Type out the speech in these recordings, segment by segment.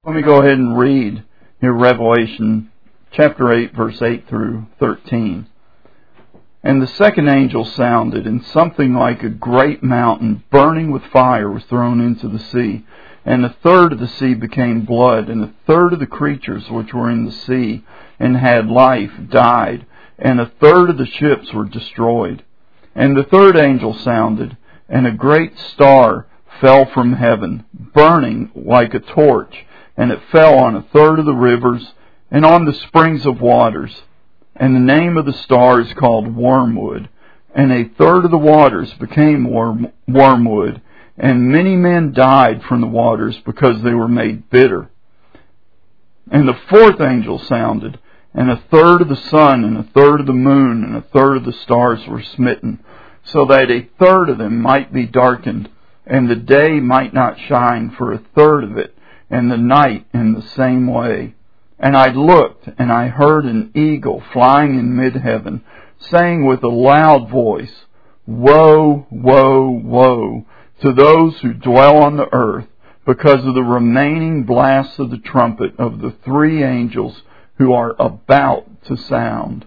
Let me go ahead and read here Revelation chapter 8, verse 8 through 13. And the second angel sounded, and something like a great mountain burning with fire was thrown into the sea. And a third of the sea became blood, and a third of the creatures which were in the sea and had life died, and a third of the ships were destroyed. And the third angel sounded, and a great star fell from heaven, burning like a torch, and it fell on a third of the rivers and on the springs of waters. And the name of the star is called Wormwood. And a third of the waters became wormwood, and many men died from the waters because they were made bitter. And the fourth angel sounded, and a third of the sun, and a third of the moon, and a third of the stars were smitten, so that a third of them might be darkened, and the day might not shine for a third of it, and the night in the same way. And I looked, and I heard an eagle flying in mid-heaven, saying with a loud voice, Woe, woe, woe to those who dwell on the earth, because of the remaining blasts of the trumpet of the three angels who are about to sound.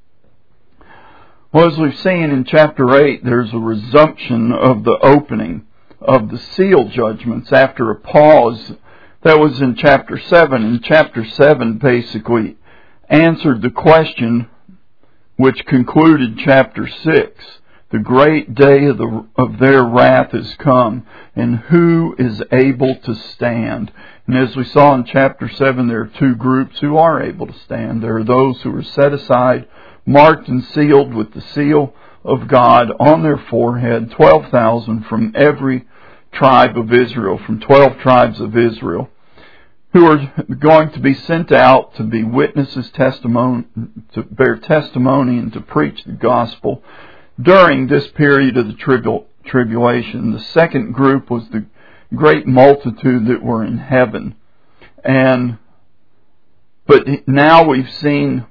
Well, as we've seen in chapter 8, there's a resumption of the opening of the seal judgments after a pause that was in chapter 7. And chapter 7 basically answered the question which concluded chapter 6. The great day of their wrath is come, and who is able to stand? And as we saw in chapter 7, there are two groups who are able to stand. There are those who are set aside, marked and sealed with the seal of God on their forehead, 12,000 from every tribe of Israel, from 12 tribes of Israel, who are going to be sent out to be witnesses, to bear testimony and to preach the gospel during this period of the tribulation. The second group was the great multitude that were in heaven. But now we've seen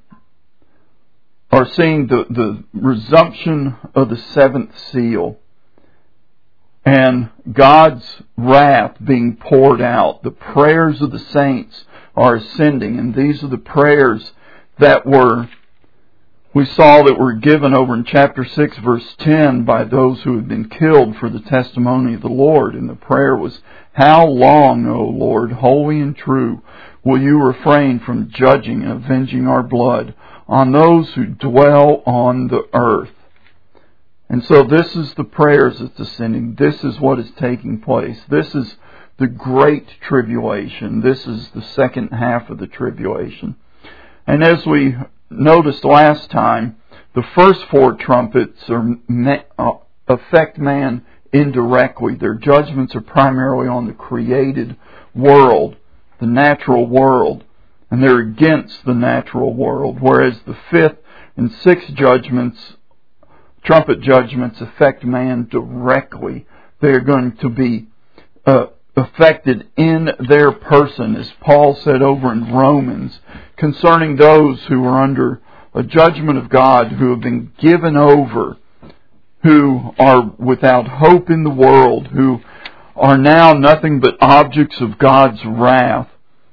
the resumption of the seventh seal, and God's wrath being poured out. The prayers of the saints are ascending, and these are the prayers that we saw that were given over in chapter 6, verse 10, by those who had been killed for the testimony of the Lord. And the prayer was, How long, O Lord, holy and true, will you refrain from judging and avenging our blood on those who dwell on the earth? And so this is the prayers that's ascending. This is what is taking place. This is the great tribulation. This is the second half of the tribulation. And as we noticed last time, the first four trumpets affect man indirectly. Their judgments are primarily on the created world, the natural world, and they're against the natural world. Whereas the fifth and sixth trumpet judgments affect man directly. They're going to be affected in their person, as Paul said over in Romans, concerning those who are under a judgment of God, who have been given over, who are without hope in the world, who are now nothing but objects of God's wrath.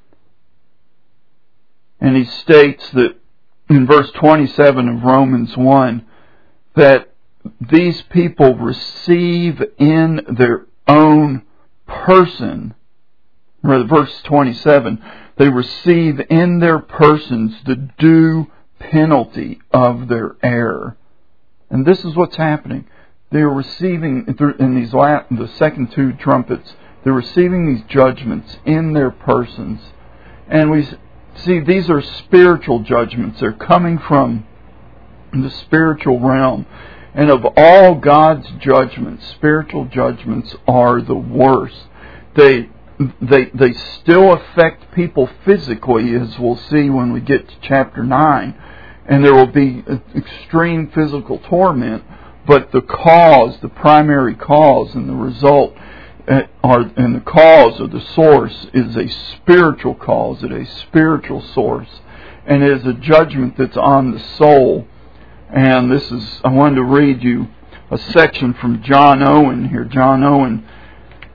And he states that in verse 27 of Romans 1, that these people receive in their own person, verse 27, they receive in their persons the due penalty of their error. And this is what's happening. They are receiving, in the second two trumpets, they're receiving these judgments in their persons. And we see these are spiritual judgments. They're coming from the spiritual realm. And of all God's judgments, spiritual judgments are the worst. They still affect people physically, as we'll see when we get to chapter 9. And there will be extreme physical torment. But the primary cause and the result, and the cause or the source is a spiritual cause, at a spiritual source. And it is a judgment that's on the soul. And I wanted to read you a section from John Owen here. John Owen,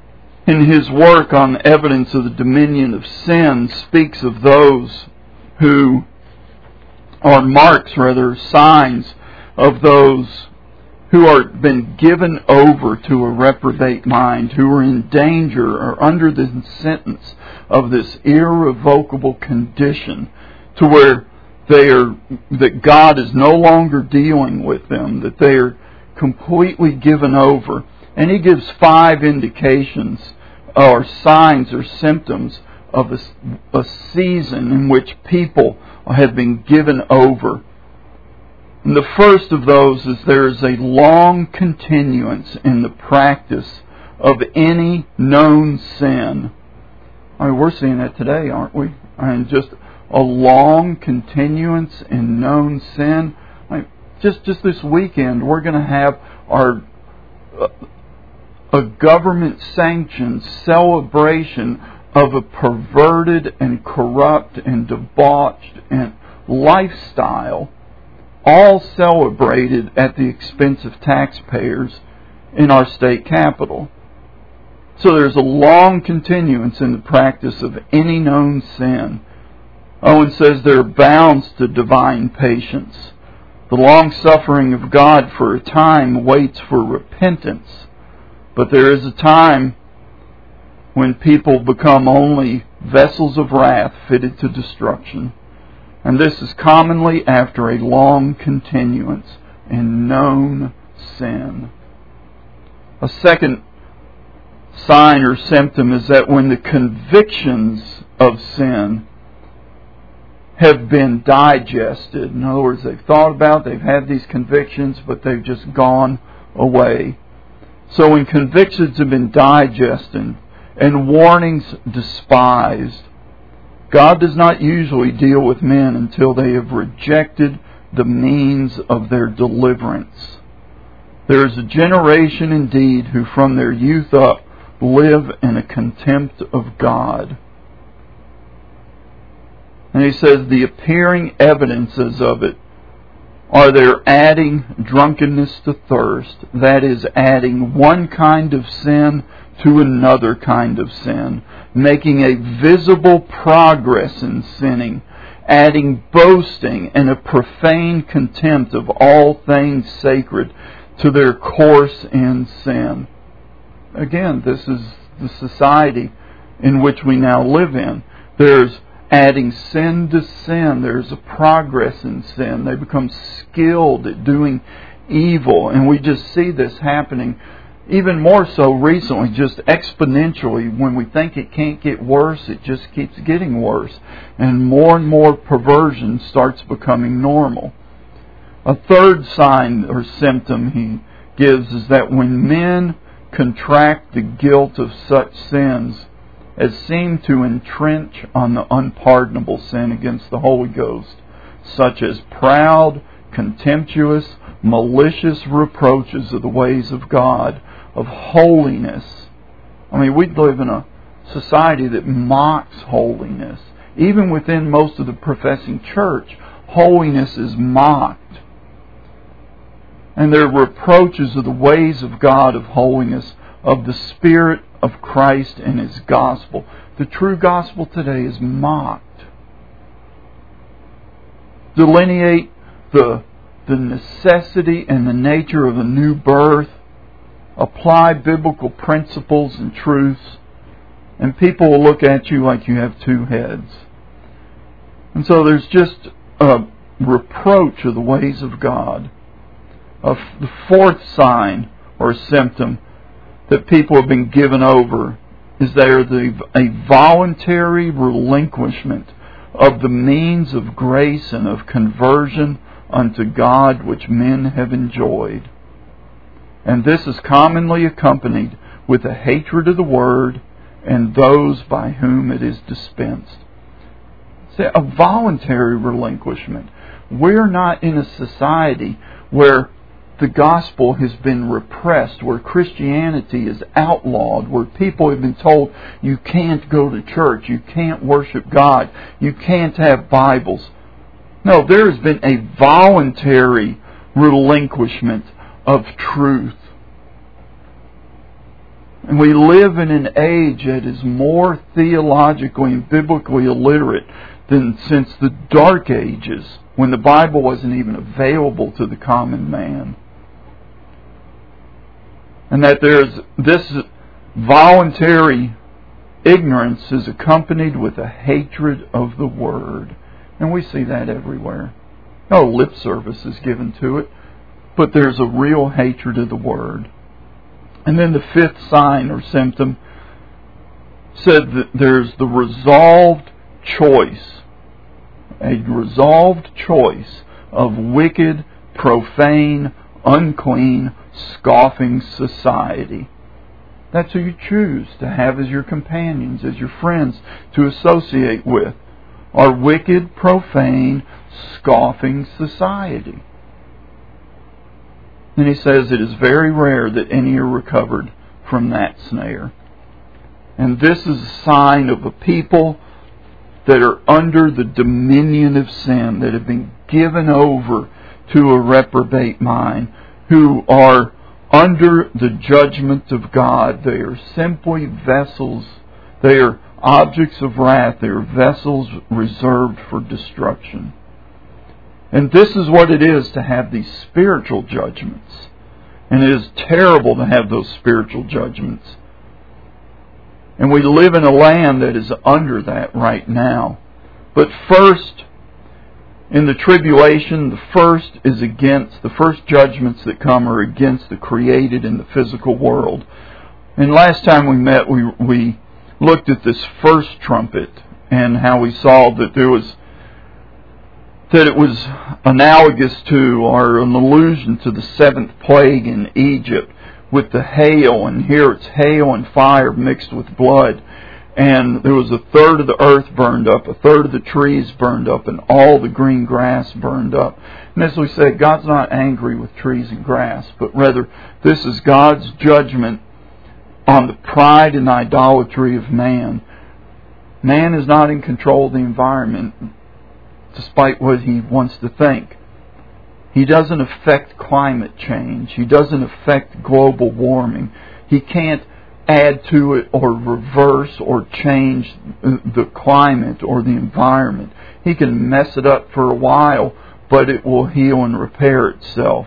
in his work on evidence of the dominion of sin, speaks of those who are signs of those who are been given over to a reprobate mind, who are in danger or under the sentence of this irrevocable condition to where that God is no longer dealing with them, that they are completely given over. And he gives 5 indications or signs or symptoms of a season in which people have been given over. And the first of those is there is a long continuance in the practice of any known sin. I mean, we're seeing that today, aren't we? I mean, just a long continuance in known sin. I mean, just this weekend, we're going to have a government-sanctioned celebration of a perverted and corrupt and debauched and lifestyle, all celebrated at the expense of taxpayers in our state capital. So there's a long continuance in the practice of any known sin. Owen says there are bounds to divine patience. The long-suffering of God for a time waits for repentance. But there is a time when people become only vessels of wrath fitted to destruction. And this is commonly after a long continuance in known sin. A second sign or symptom is that when the convictions of sin have been digested. In other words, they've thought about, they've had these convictions, but they've just gone away. So when convictions have been digested and warnings despised, God does not usually deal with men until they have rejected the means of their deliverance. There is a generation indeed who from their youth up live in a contempt of God. And he says the appearing evidences of it are there adding drunkenness to thirst, that is, adding one kind of sin to another kind of sin, making a visible progress in sinning, adding boasting and a profane contempt of all things sacred to their course in sin. Again, this is the society in which we now live in. There's adding sin to sin. There's a progress in sin. They become skilled at doing evil. And we just see this happening even more so recently, just exponentially. When we think it can't get worse, it just keeps getting worse. And more perversion starts becoming normal. A third sign or symptom he gives is that when men contract the guilt of such sins as seem to entrench on the unpardonable sin against the Holy Ghost, such as proud, contemptuous, malicious reproaches of the ways of God, of holiness. I mean, we live in a society that mocks holiness. Even within most of the professing church, holiness is mocked. And there are reproaches of the ways of God, of holiness, of the Spirit of Christ and His gospel. The true gospel today is mocked. Delineate the necessity and the nature of a new birth. Apply biblical principles and truths. And people will look at you like you have two heads. And so there's just a reproach of the ways of God. The fourth sign or symptom that people have been given over is there a voluntary relinquishment of the means of grace and of conversion unto God which men have enjoyed. And this is commonly accompanied with a hatred of the Word and those by whom it is dispensed. See, a voluntary relinquishment. We're not in a society where the gospel has been repressed, where Christianity is outlawed, where people have been told you can't go to church, you can't worship God, you can't have Bibles. No, there has been a voluntary relinquishment of truth. And we live in an age that is more theologically and biblically illiterate than since the Dark Ages, when the Bible wasn't even available to the common man. And that there's this voluntary ignorance is accompanied with a hatred of the Word. And we see that everywhere. No lip service is given to it, but there's a real hatred of the Word. And then the fifth sign or symptom said that there's the resolved choice, a resolved choice of wicked, profane, unclean, scoffing society. That's who you choose to have as your companions, as your friends to associate with. Our wicked, profane, scoffing society. And he says it is very rare that any are recovered from that snare. And this is a sign of a people that are under the dominion of sin, that have been given over to a reprobate mind, who are under the judgment of God. They are simply vessels. They are objects of wrath. They are vessels reserved for destruction. And this is what it is to have these spiritual judgments. And it is terrible to have those spiritual judgments. And we live in a land that is under that right now. But first, in the tribulation, the first judgments that come are against the created and the physical world. And last time we met, we looked at this first trumpet and how we saw that it was analogous to, or an allusion to, the seventh plague in Egypt with the hail. And here it's hail and fire mixed with blood. And there was a third of the earth burned up, a third of the trees burned up, and all the green grass burned up. And as we said, God's not angry with trees and grass, but rather this is God's judgment on the pride and idolatry of man. Man is not in control of the environment, despite what he wants to think. He doesn't affect climate change. He doesn't affect global warming. He can't add to it or reverse or change the climate or the environment. He can mess it up for a while, but it will heal and repair itself.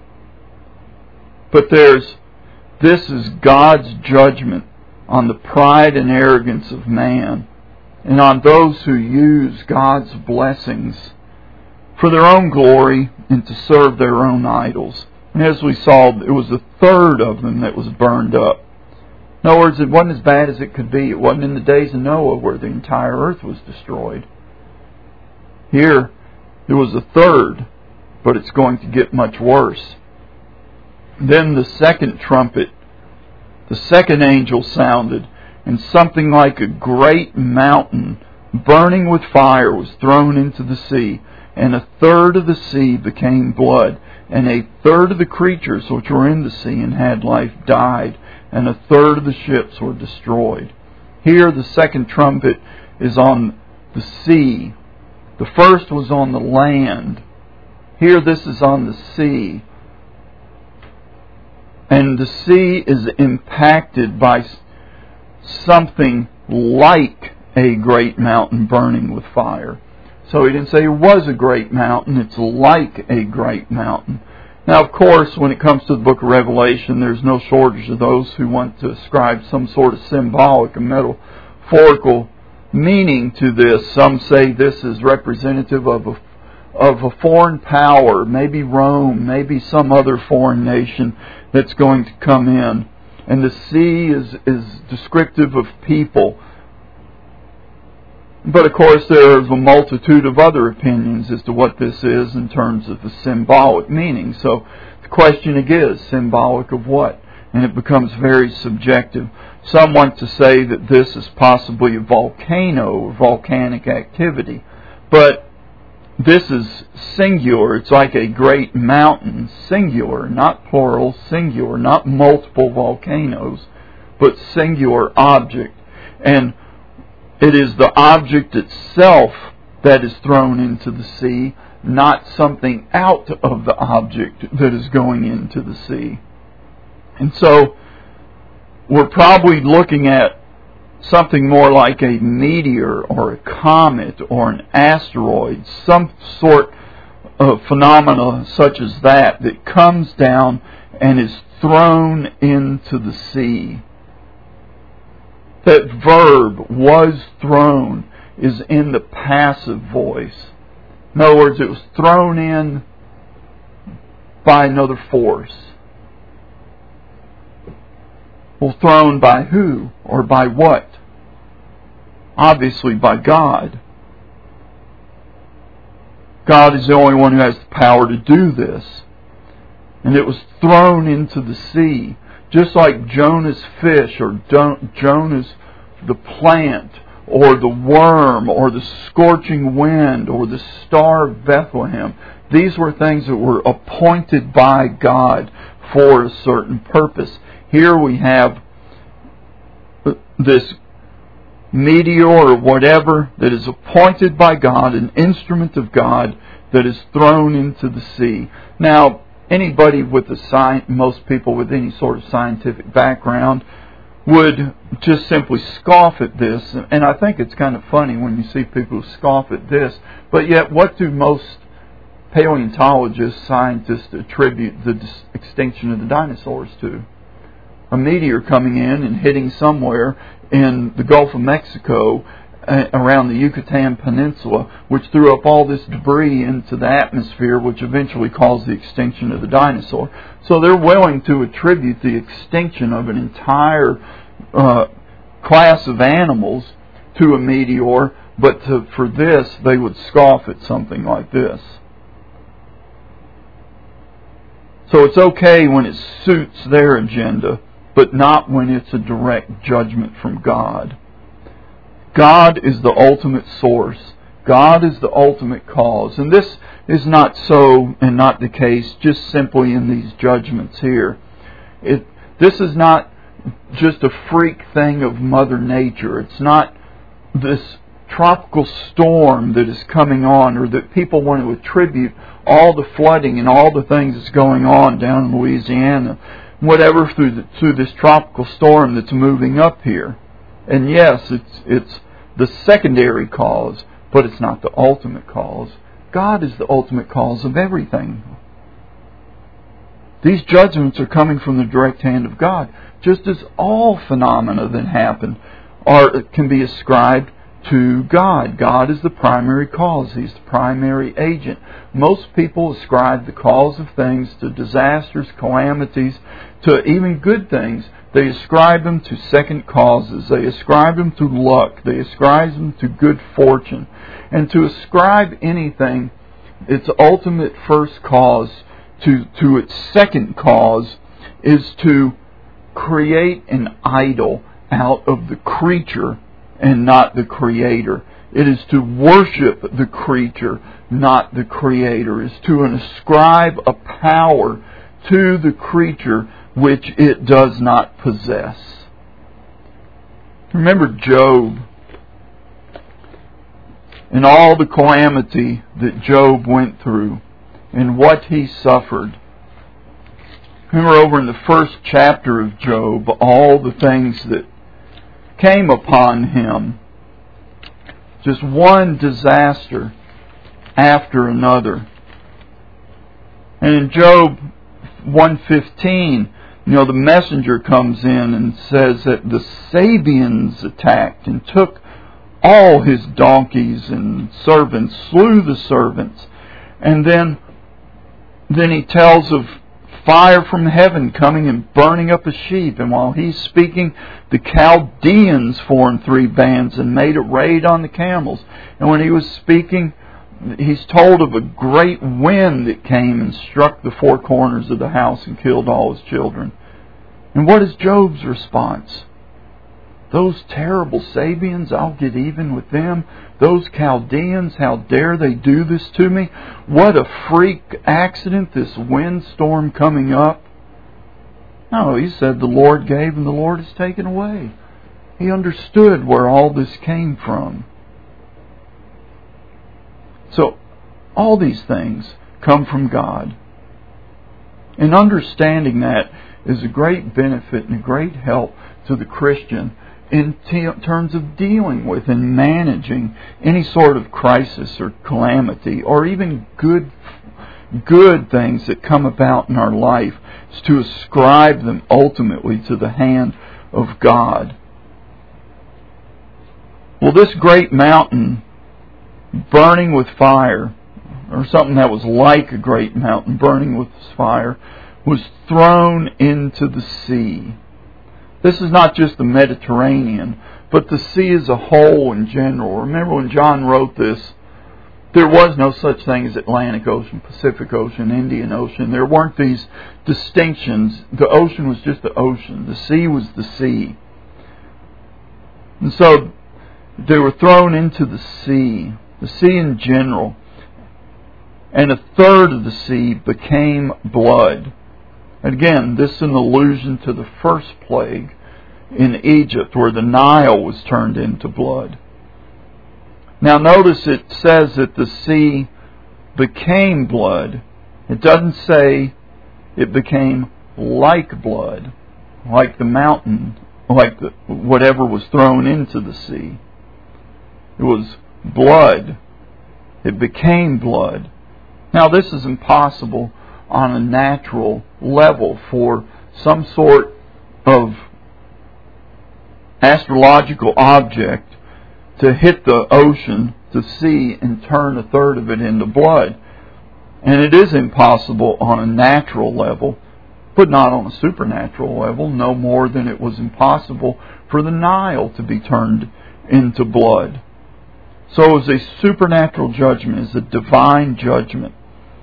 But this is God's judgment on the pride and arrogance of man, and on those who use God's blessings for their own glory and to serve their own idols. And as we saw, it was a third of them that was burned up. In other words, it wasn't as bad as it could be. It wasn't in the days of Noah where the entire earth was destroyed. Here, it was a third, but it's going to get much worse. Then the second trumpet, the second angel sounded, and something like a great mountain burning with fire was thrown into the sea, and a third of the sea became blood, and a third of the creatures which were in the sea and had life died, and a third of the ships were destroyed. Here the second trumpet is on the sea. The first was on the land. Here this is on the sea. And the sea is impacted by something like a great mountain burning with fire. So he didn't say it was a great mountain, it's like a great mountain. Now, of course, when it comes to the book of Revelation, there's no shortage of those who want to ascribe some sort of symbolic and metaphorical meaning to this. Some say this is representative of a foreign power, maybe Rome, maybe some other foreign nation that's going to come in. And the sea is descriptive of people. But of course there is a multitude of other opinions as to what this is in terms of the symbolic meaning. So the question again is, symbolic of what? And it becomes very subjective. Some want to say that this is possibly a volcano or volcanic activity. But this is singular. It's like a great mountain, singular, not plural, singular, not multiple volcanoes, but singular object. And it is the object itself that is thrown into the sea, not something out of the object that is going into the sea. And so we're probably looking at something more like a meteor or a comet or an asteroid, some sort of phenomena such as that comes down and is thrown into the sea. That verb, was thrown, is in the passive voice. In other words, it was thrown in by another force. Well, thrown by who or by what? Obviously by God. God is the only one who has the power to do this. And it was thrown into the sea, just like Jonah's fish or Jonah's the plant or the worm or the scorching wind or the star of Bethlehem. These were things that were appointed by God for a certain purpose. Here we have this meteor or whatever that is appointed by God, an instrument of God that is thrown into the sea. Now, anybody with most people with any sort of scientific background would just simply scoff at this, and I think it's kind of funny when you see people who scoff at this, but yet what do most paleontologists, scientists attribute the extinction of the dinosaurs to? A meteor coming in and hitting somewhere in the Gulf of Mexico around the Yucatan Peninsula, which threw up all this debris into the atmosphere, which eventually caused the extinction of the dinosaur. So they're willing to attribute the extinction of an entire class of animals to a meteor, but for this they would scoff at something like this. So it's okay when it suits their agenda, but not when it's a direct judgment from God. God is the ultimate source. God is the ultimate cause. And this is not so and not the case just simply in these judgments here. This is not just a freak thing of Mother Nature. It's not this tropical storm that is coming on, or that people want to attribute all the flooding and all the things that's going on down in Louisiana, whatever, through this tropical storm that's moving up here. And yes, it's the secondary cause, but it's not the ultimate cause. God is the ultimate cause of everything. These judgments are coming from the direct hand of God, just as all phenomena that happen can be ascribed to God. God is the primary cause. He's the primary agent. Most people ascribe the cause of things to disasters, calamities, to even good things. They ascribe them to second causes. They ascribe them to luck. They ascribe them to good fortune. And to ascribe anything, its ultimate first cause, to its second cause, is to create an idol out of the creature and not the Creator. It is to worship the creature, not the Creator. It is to ascribe a power to the creature which it does not possess. Remember Job and all the calamity that Job went through and what he suffered. Remember over in the first chapter of Job, all the things that came upon him. Just one disaster after another. And in Job 1:15, the messenger comes in and says that the Sabians attacked and took all his donkeys and servants, slew the servants. And then he tells of fire from heaven coming and burning up a sheep. And while he's speaking, the Chaldeans formed 3 bands and made a raid on the camels. And when he was speaking, he's told of a great wind that came and struck the 4 corners of the house and killed all his children. And what is Job's response? Those terrible Sabians, I'll get even with them. Those Chaldeans, how dare they do this to me? What a freak accident, this windstorm coming up. No, he said the Lord gave and the Lord has taken away. He understood where all this came from. So, all these things come from God. And understanding that, is a great benefit and a great help to the Christian in terms of dealing with and managing any sort of crisis or calamity, or even good things that come about in our life, is to ascribe them ultimately to the hand of God. Well, this great mountain burning with fire, or something that was like a great mountain burning with fire, was thrown into the sea. This is not just the Mediterranean, but the sea as a whole in general. Remember when John wrote this, there was no such thing as Atlantic Ocean, Pacific Ocean, Indian Ocean. There weren't these distinctions. The ocean was just the ocean. The sea was the sea. And so they were thrown into the sea in general. And a third of the sea became blood. And again, this is an allusion to the first plague in Egypt, where the Nile was turned into blood. Now notice it says that the sea became blood. It doesn't say it became like blood, like the mountain, like whatever was thrown into the sea. It was blood. It became blood. Now this is impossible on a natural level for some sort of astrological object to hit the ocean, the sea, and turn a third of it into blood. And it is impossible on a natural level, but not on a supernatural level, no more than it was impossible for the Nile to be turned into blood. So it was a supernatural judgment, it's a divine judgment.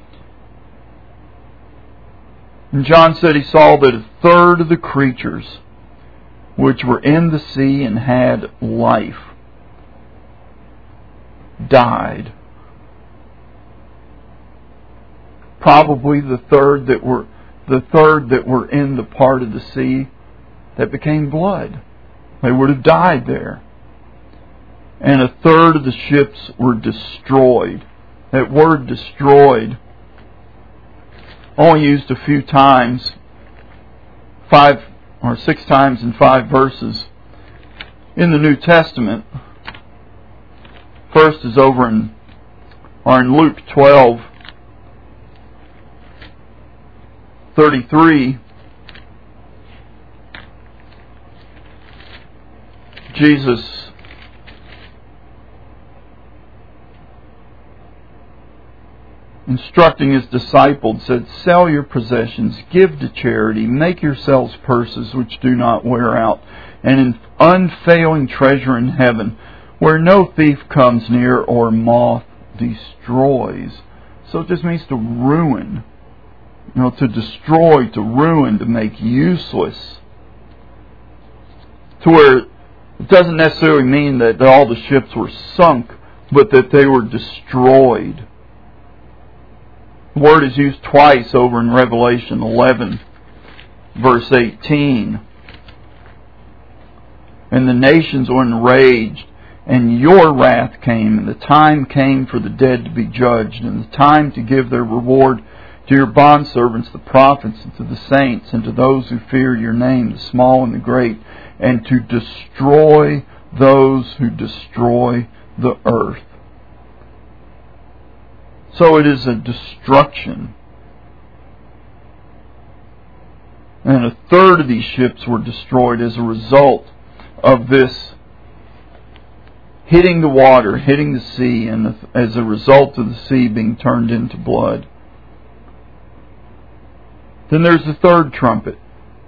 And John said he saw that a third of the creatures which were in the sea and had life died. Probably the third that were in the part of the sea that became blood. They would have died there. And a third of the ships were destroyed. That word destroyed, only used a few times, 5 or 6 times in 5 verses in the New Testament. First is over in Luke 12:33. Jesus instructing his disciples said, "Sell your possessions, give to charity, make yourselves purses which do not wear out, and an unfailing treasure in heaven, where no thief comes near or moth destroys." So it just means to ruin, to destroy, to ruin, to make useless. To where it doesn't necessarily mean that all the ships were sunk, but that they were destroyed. The word is used twice over in Revelation 11, verse 18. "And the nations were enraged, and your wrath came, and the time came for the dead to be judged, and the time to give their reward to your bondservants, the prophets, and to the saints, and to those who fear your name, the small and the great, and to destroy those who destroy the earth." So it is a destruction. And a third of these ships were destroyed as a result of this hitting the water, hitting the sea, and as a result of the sea being turned into blood. Then there's the third trumpet.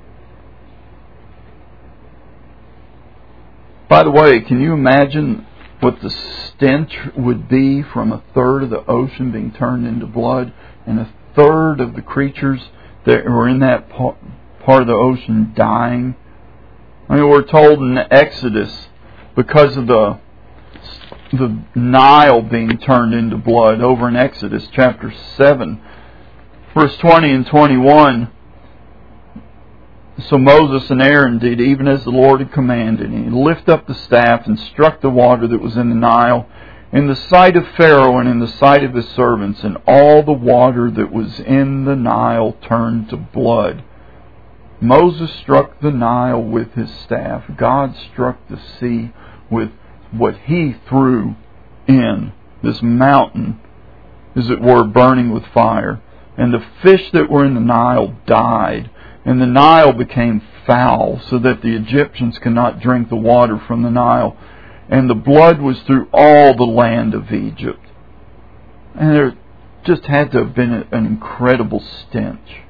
By the way, can you imagine what the stench would be from a third of the ocean being turned into blood, and a third of the creatures that were in that part of the ocean dying? I mean, we're told in Exodus, because of the Nile being turned into blood, over in Exodus chapter 7, verse 20 and 21, "So Moses and Aaron did even as the Lord had commanded. And he lifted up the staff and struck the water that was in the Nile, in the sight of Pharaoh and in the sight of his servants, and all the water that was in the Nile turned to blood." Moses struck the Nile with his staff. God struck the sea with what he threw in. This mountain, as it were, burning with fire. And the fish that were in the Nile died. And the Nile became foul, so that the Egyptians could not drink the water from the Nile. And the blood was through all the land of Egypt. And there just had to have been an incredible stench.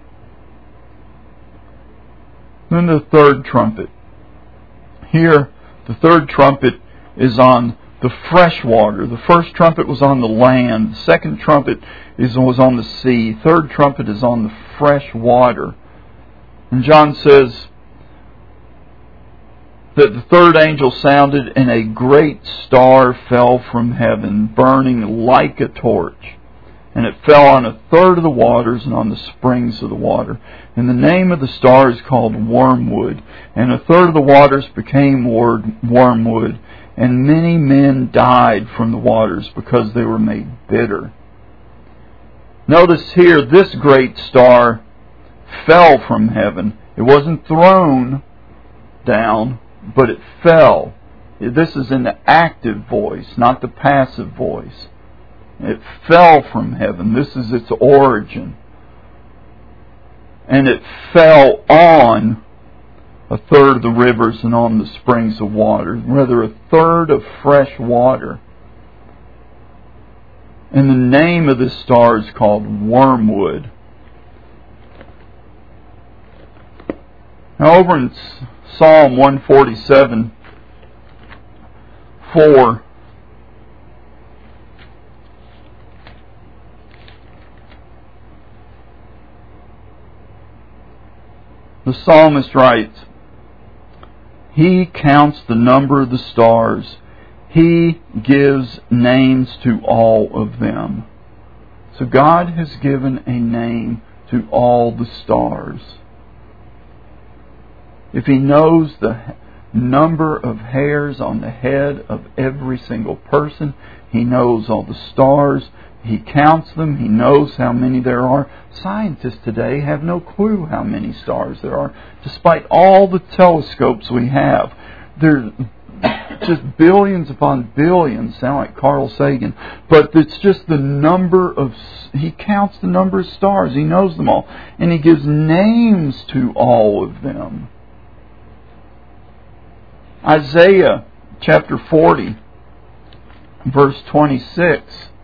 Then the third trumpet. Here, the third trumpet is on the fresh water. The first trumpet was on the land. The second trumpet was on the sea. Third trumpet is on the fresh water. And John says that the third angel sounded, and a great star fell from heaven, burning like a torch. And it fell on a third of the waters and on the springs of the water. And the name of the star is called Wormwood. And a third of the waters became wormwood. And many men died from the waters because they were made bitter. Notice here, this great star fell from heaven. It wasn't thrown down, but it fell. This is in the active voice, not the passive voice. It fell from heaven. This is its origin. And it fell on a third of the rivers and on the springs of water. Rather, a third of fresh water. And the name of this star is called Wormwood. Now over in Psalm 147, 4, the psalmist writes, He counts the number of the stars. He gives names to all of them. So God has given a name to all the stars. If He knows the number of hairs on the head of every single person, He knows all the stars. He counts them. He knows how many there are. Scientists today have no clue how many stars there are, despite all the telescopes we have. They're just billions upon billions, sound like Carl Sagan. But it's just the number of... He counts the number of stars. He knows them all. And He gives names to all of them. Isaiah chapter 40, verse 26.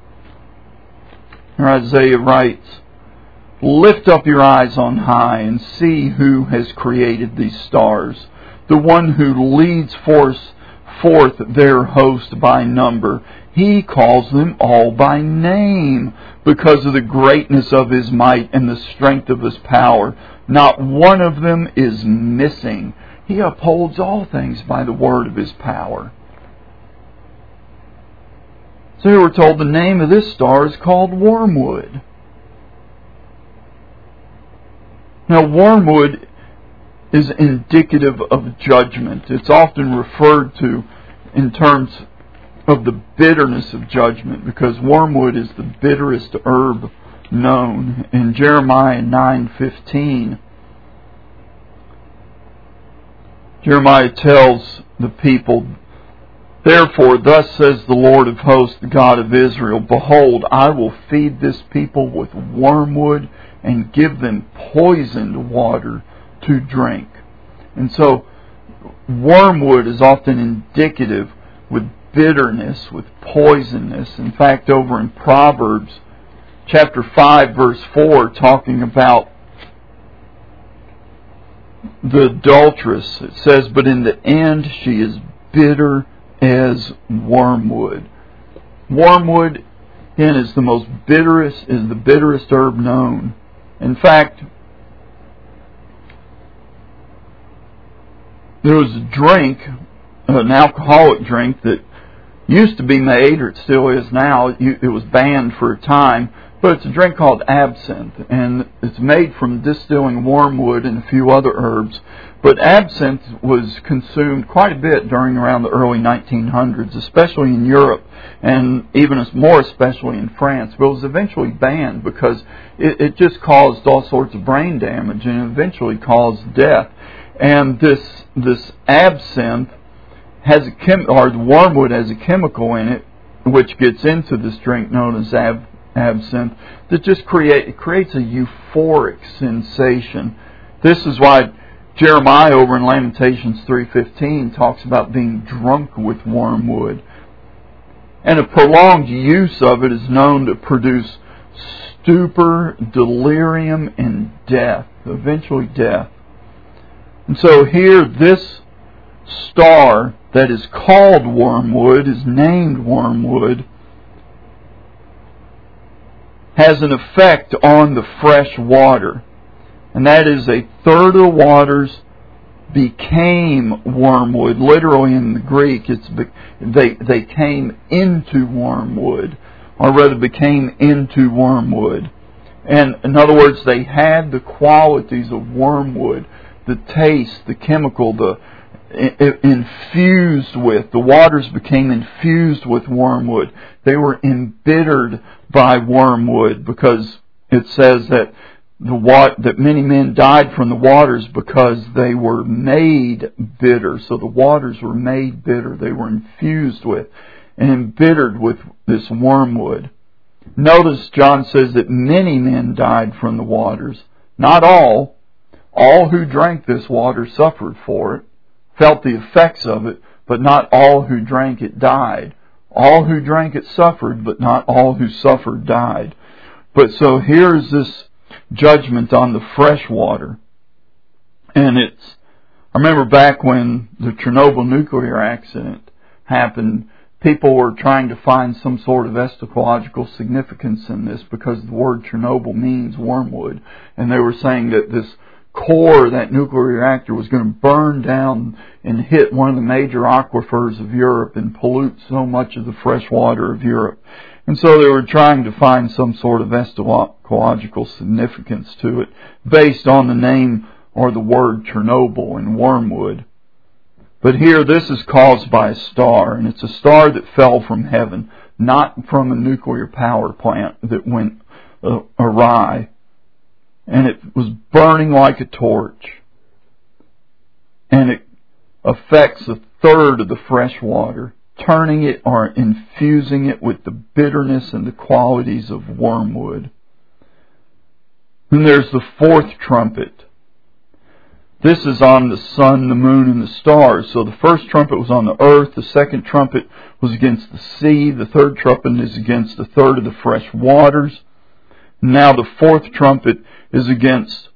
Here Isaiah writes, Lift up your eyes on high and see who has created these stars, the one who leads forth their host by number. He calls them all by name because of the greatness of His might and the strength of His power. Not one of them is missing. He upholds all things by the word of His power. So here we're told the name of this star is called Wormwood. Now, wormwood is indicative of judgment. It's often referred to in terms of the bitterness of judgment, because wormwood is the bitterest herb known. In Jeremiah 9:15, Jeremiah tells the people, Therefore, thus says the Lord of hosts, the God of Israel, Behold, I will feed this people with wormwood and give them poisoned water to drink. And so, wormwood is often indicative with bitterness, with poisonness. In fact, over in Proverbs chapter 5, verse 4, talking about the adulteress, it says, But in the end she is bitter as wormwood. Wormwood, again, is the bitterest herb known. In fact, there was a drink, an alcoholic drink that used to be made, or it still is now. It was banned for a time, But it's a drink called absinthe, and it's made from distilling wormwood and a few other herbs. But absinthe was consumed quite a bit during around the early 1900s, especially in Europe, and even more especially in France. But it was eventually banned because it just caused all sorts of brain damage and eventually caused death. And this absinthe has the wormwood has a chemical in it which gets into this drink known as absinthe that just creates a euphoric sensation. This is why Jeremiah over in Lamentations 3:15 talks about being drunk with wormwood. And a prolonged use of it is known to produce stupor, delirium, and death, eventually death. And so here this star that is called wormwood, is named wormwood, has an effect on the fresh water. And that is a third of the waters became wormwood. Literally in the Greek, they came into wormwood, or rather became into wormwood. And in other words, they had the qualities of wormwood, the taste, the chemical, infused with. The waters became infused with wormwood. They were embittered by wormwood, because it says that that many men died from the waters because they were made bitter. So the waters were made bitter. They were infused with and embittered with this wormwood. Notice John says that many men died from the waters. Not all. All who drank this water suffered for it, felt the effects of it, but not all who drank it died. All who drank it suffered, but not all who suffered died. But so here's this judgment on the fresh water. And I remember back when the Chernobyl nuclear accident happened, people were trying to find some sort of eschatological significance in this, because the word Chernobyl means wormwood. And they were saying that this core of that nuclear reactor was going to burn down and hit one of the major aquifers of Europe and pollute so much of the fresh water of Europe. And so they were trying to find some sort of eschatological significance to it based on the name or the word Chernobyl and wormwood. But here this is caused by a star, and it's a star that fell from heaven, not from a nuclear power plant that went awry. And it was burning like a torch. And it affects a third of the fresh water, turning it or infusing it with the bitterness and the qualities of wormwood. Then there's the fourth trumpet. This is on the sun, the moon, and the stars. So the first trumpet was on the earth, the second trumpet was against the sea, the third trumpet is against a third of the fresh waters. Now the fourth trumpet is against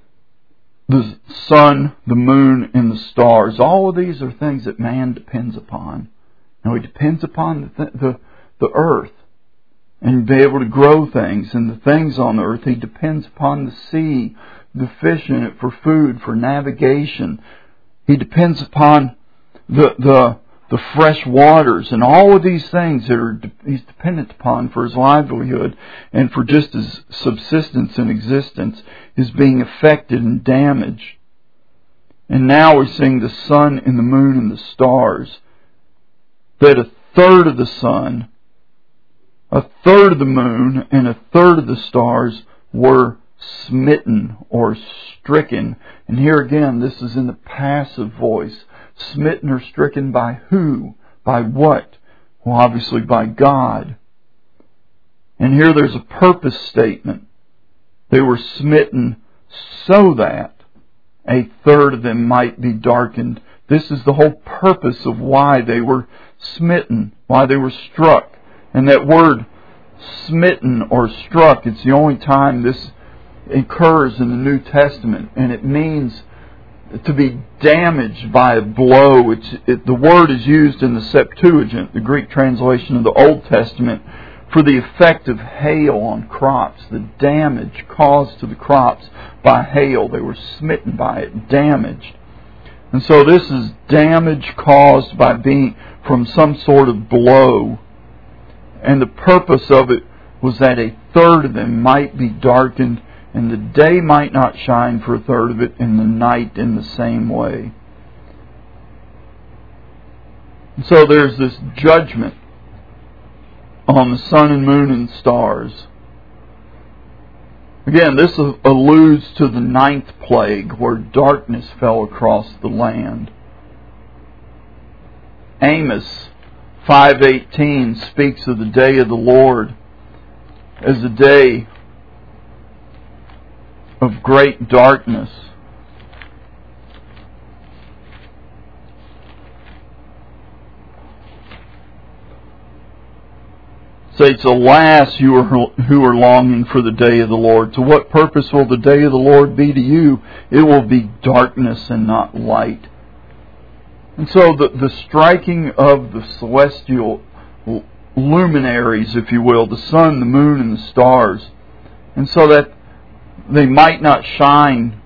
the sun, the moon, and the stars. All of these are things that man depends upon. Now he depends upon the earth and be able to grow things and the things on the earth. He depends upon the sea, the fish in it for food, for navigation. He depends upon the fresh waters and all of these things that he's dependent upon for his livelihood and for just his subsistence and existence is being affected and damaged. And now we're seeing the sun and the moon and the stars. That a third of the sun, a third of the moon, and a third of the stars were smitten or stricken. And here again, this is in the passive voice. Smitten or stricken by who? By what? Well, obviously by God. And here there's a purpose statement. They were smitten so that a third of them might be darkened. This is the whole purpose of why they were smitten, why they were struck. And that word smitten or struck, it's the only time this occurs in the New Testament, and it means to be damaged by a blow. The word is used in the Septuagint, the Greek translation of the Old Testament, for the effect of hail on crops, the damage caused to the crops by hail. They were smitten by it, damaged. And so this is damage caused by being from some sort of blow. And the purpose of it was that a third of them might be darkened, and the day might not shine for a third of it, and the night in the same way. And so there's this judgment on the sun and moon and stars. Again, this alludes to the 9th plague, where darkness fell across the land. Amos 5:18 speaks of the day of the Lord as a day of great darkness. Says, alas, you who are longing for the day of the Lord. To what purpose will the day of the Lord be to you? It will be darkness and not light. And so the striking of the celestial luminaries, if you will, the sun, the moon, and the stars, and so that they might not shine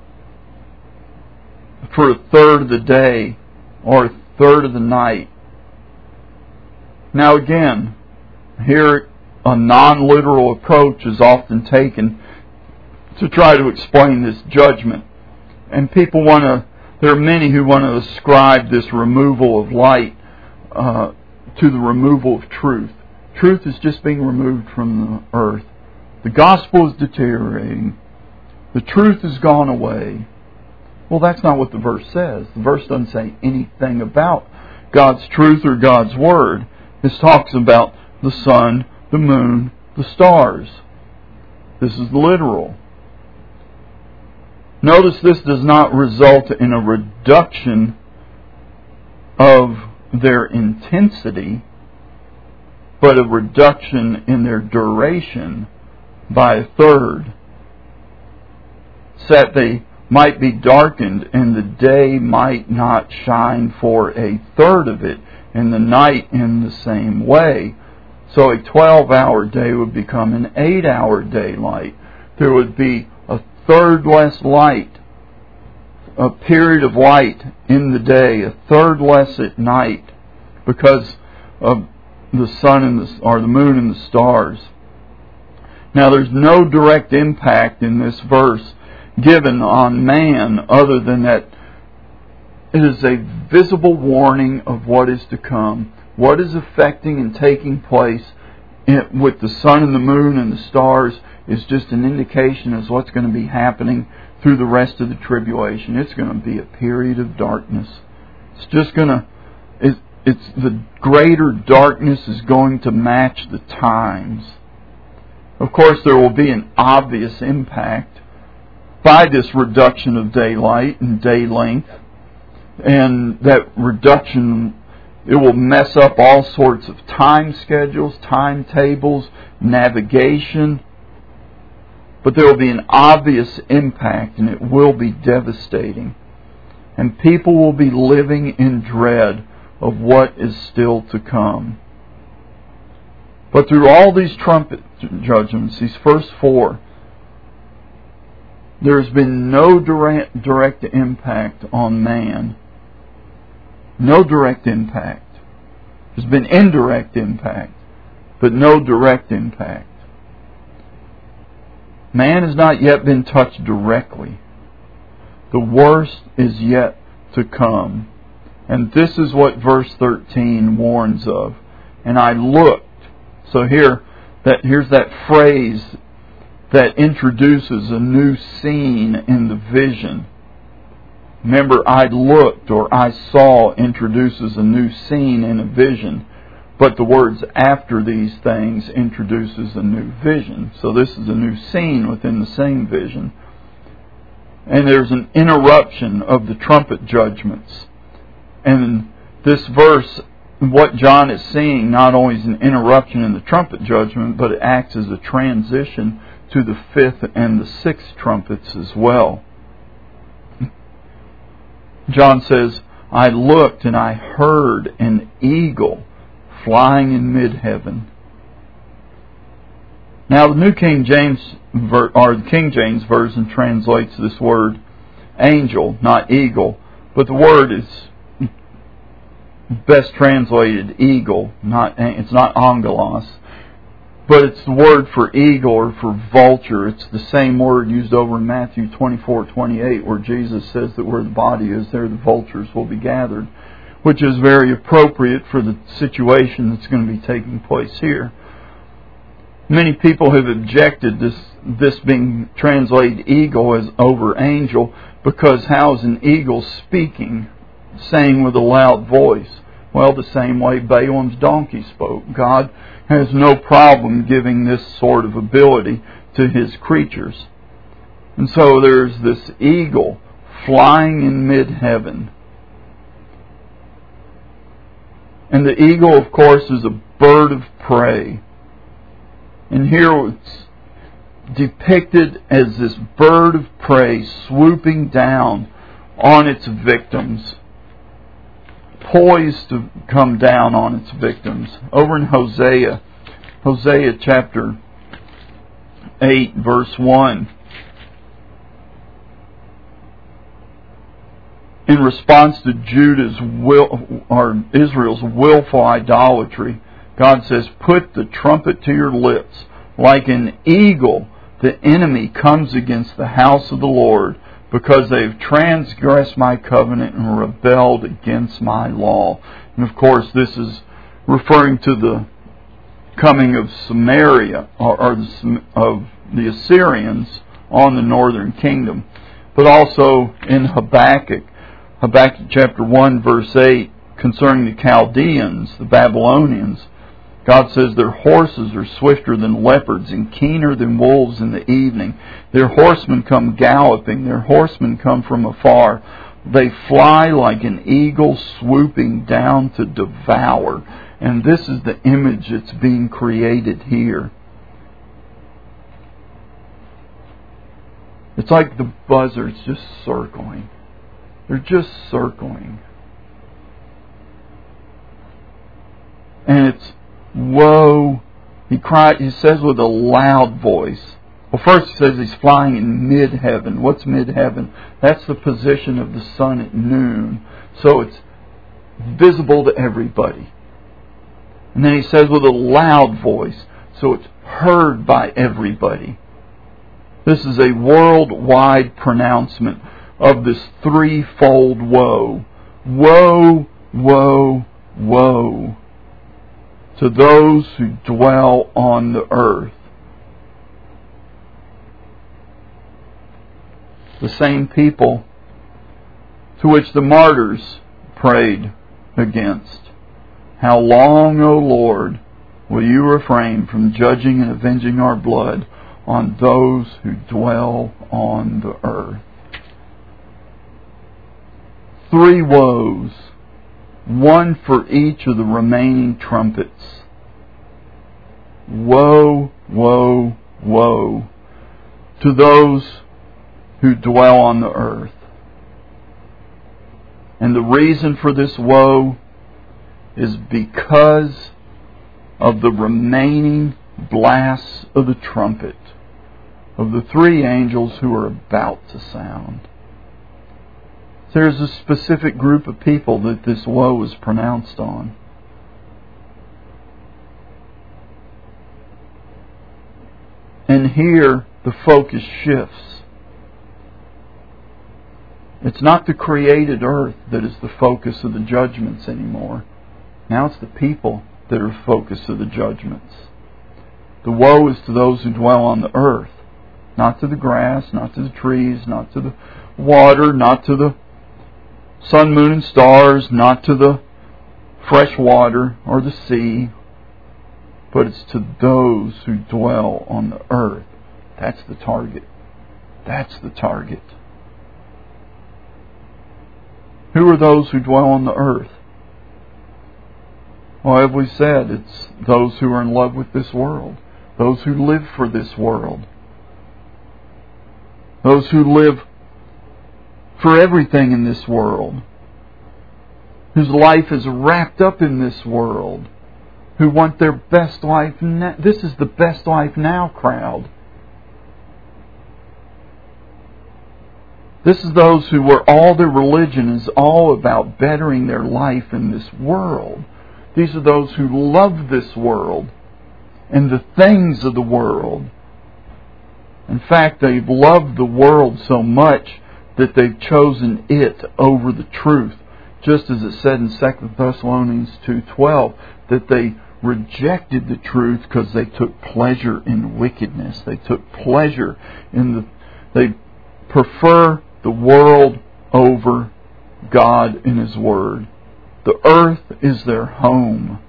for a third of the day or a third of the night. Now again, here a non-literal approach is often taken to try to explain this judgment. And there are many who want to ascribe this removal of light to the removal of truth. Truth is just being removed from the earth. The gospel is deteriorating. The truth has gone away. Well, that's not what the verse says. The verse doesn't say anything about God's truth or God's word. It talks about the sun, the moon, the stars. This is literal. Notice this does not result in a reduction of their intensity, but a reduction in their duration by a third, so that they might be darkened and the day might not shine for a third of it, and the night in the same way. So a 12-hour day would become an 8-hour daylight. There would be a third less light, a period of light in the day, a third less at night, because of the sun and the moon and the stars. Now, there's no direct impact in this verse given on man, other than that it is a visible warning of what is to come. What is affecting and taking place with the sun and the moon and the stars is just an indication as what's going to be happening through the rest of the tribulation. It's going to be a period of darkness. It's just going to, it's the greater darkness is going to match the times. Of course, there will be an obvious impact by this reduction of daylight and day length, and that reduction, it will mess up all sorts of time schedules, timetables, navigation. But there will be an obvious impact, and it will be devastating. And people will be living in dread of what is still to come. But through all these trumpet judgments, these first 4, there has been no direct impact on man. No direct impact. There's been indirect impact, but no direct impact. Man has not yet been touched directly. The worst is yet to come. And this is what verse 13 warns of. And I looked. So here's that phrase that introduces a new scene in the vision. Remember, I looked or I saw introduces a new scene in a vision. But the words after these things introduces a new vision. So this is a new scene within the same vision. And there's an interruption of the trumpet judgments. And this verse, what John is seeing, not only is an interruption in the trumpet judgment, but it acts as a transition to the 5th and the 6th trumpets as well. John says, I looked and I heard an eagle flying in mid-heaven. Now the New King James, or the King James Version translates this word angel, not eagle, but the word is best translated eagle. It's not angelos. but it's the word for eagle or for vulture. It's the same word used over in Matthew 24:28, where Jesus says that where the body is, there the vultures will be gathered, which is very appropriate for the situation that's going to be taking place here. Many people have objected this being translated eagle as over angel, because how is an eagle speaking, saying with a loud voice? Well, the same way Balaam's donkey spoke. God has no problem giving this sort of ability to His creatures. And so there's this eagle flying in mid-heaven. And the eagle, of course, is a bird of prey. And here it's depicted as this bird of prey swooping down on its victims, poised to come down on its victims. Over in Hosea chapter 8, verse 1, in response to Israel's willful idolatry, God says, "Put the trumpet to your lips. Like an eagle, the enemy comes against the house of the Lord, because they have transgressed my covenant and rebelled against my law." And of course, this is referring to the coming of Samaria, or of the Assyrians on the northern kingdom. But also in Habakkuk chapter 1, verse 8, concerning the Chaldeans, the Babylonians, God says, "Their horses are swifter than leopards and keener than wolves in the evening. Their horsemen come galloping. Their horsemen come from afar. They fly like an eagle swooping down to devour." And this is the image that's being created here. It's like the buzzards just circling. They're just circling. And it's, "Woe," he says with a loud voice. Well, first he says he's flying in mid-heaven. What's mid-heaven? That's the position of the sun at noon. So it's visible to everybody. And then he says with a loud voice, so it's heard by everybody. This is a worldwide pronouncement of this threefold woe. Woe, woe, woe to those who dwell on the earth. The same people to which the martyrs prayed against. "How long, O Lord, will you refrain from judging and avenging our blood on those who dwell on the earth?" Three woes, one for each of the remaining trumpets. Woe, woe, woe to those who dwell on the earth. And the reason for this woe is because of the remaining blasts of the trumpet of the three angels who are about to sound. There's a specific group of people that this woe is pronounced on. And here the focus shifts. It's not the created earth that is the focus of the judgments anymore. Now it's the people that are the focus of the judgments. The woe is to those who dwell on the earth. Not to the grass, not to the trees, not to the water, not to the sun, moon, and stars, not to the fresh water or the sea, but it's to those who dwell on the earth. That's the target. That's the target. Who are those who dwell on the earth? Well, as we said, it's those who are in love with this world. Those who live for this world. Those who live for everything in this world. Whose life is wrapped up in this world. Who want their best life now. This is the best life now crowd. This is those who were all their religion is all about bettering their life in this world. These are those who love this world. and the things of the world. In fact, they've loved the world so much that they've chosen it over the truth. Just as it said in 2 Thessalonians 2:12, that they rejected the truth because they took pleasure in wickedness. They took pleasure in they prefer the world over God and His Word. The earth is their home.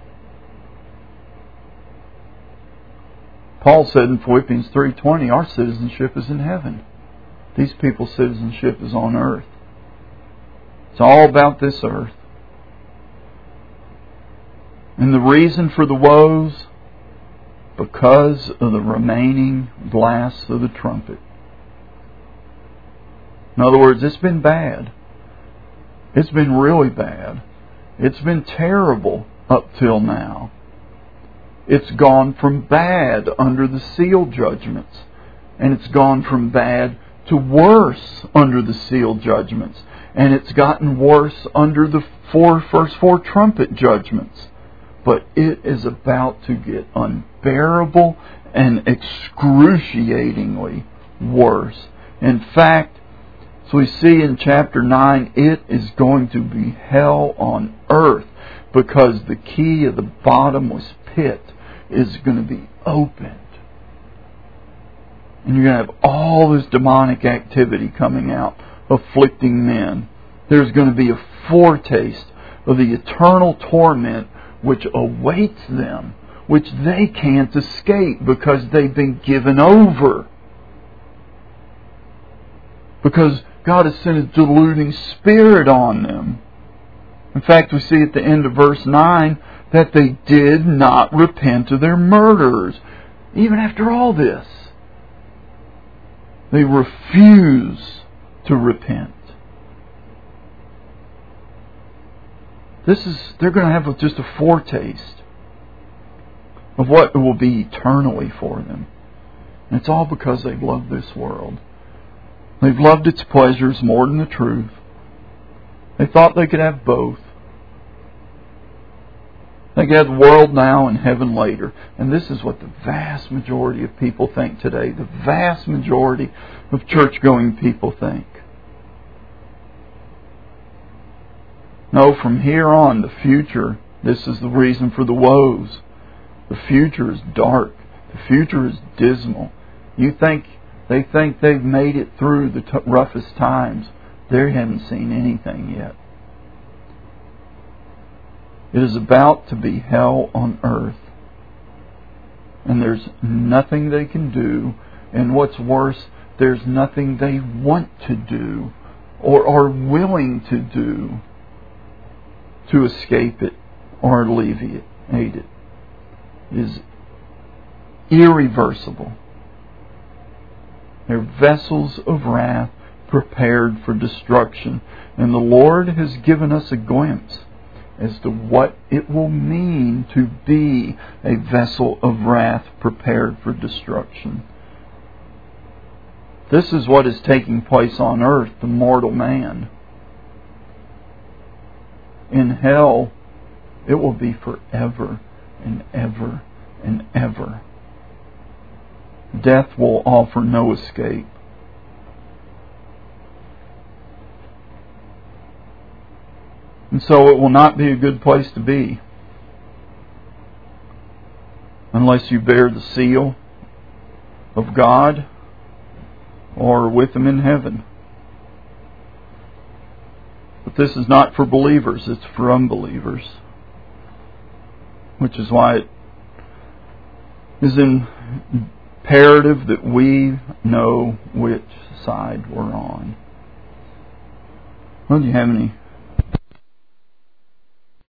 Paul said in Philippians 3:20, our citizenship is in heaven. These people's citizenship is on earth. It's all about this earth. And the reason for the woes? Because of the remaining blasts of the trumpet. In other words, it's been bad. It's been really bad. It's been terrible up till now. It's gone from bad under the seal judgments. And it's gone from bad to worse under the seal judgments. And it's gotten worse under the first four trumpet judgments. But it is about to get unbearable and excruciatingly worse. In fact, as we see in chapter 9, it is going to be hell on earth, because the key of the bottomless pit is going to be opened. And you're going to have all this demonic activity coming out, afflicting men. There's going to be a foretaste of the eternal torment which awaits them, which they can't escape because they've been given over. Because God has sent His deluding spirit on them. In fact, we see at the end of verse 9 that they did not repent of their murders. Even after all this, they refuse to repent. They're going to have just a foretaste of what it will be eternally for them. And it's all because they've loved this world. They've loved its pleasures more than the truth. They thought they could have both. They could have the world now and heaven later. And this is what the vast majority of people think today. The vast majority of church-going people think. No, from here on, the future, this is the reason for the woes. The future is dark. The future is dismal. They think they've made it through the roughest times. They haven't seen anything yet. It is about to be hell on earth. And there's nothing they can do. And what's worse, there's nothing they want to do or are willing to do to escape it or alleviate it. It is irreversible. They're vessels of wrath prepared for destruction. And the Lord has given us a glimpse as to what it will mean to be a vessel of wrath prepared for destruction. This is what is taking place on earth, the mortal man. In hell, it will be forever and ever and ever. Death will offer no escape. And so it will not be a good place to be unless you bear the seal of God or with Him in heaven. But this is not for believers, it's for unbelievers. Which is why it is imperative that we know which side we're on. Well, do you have any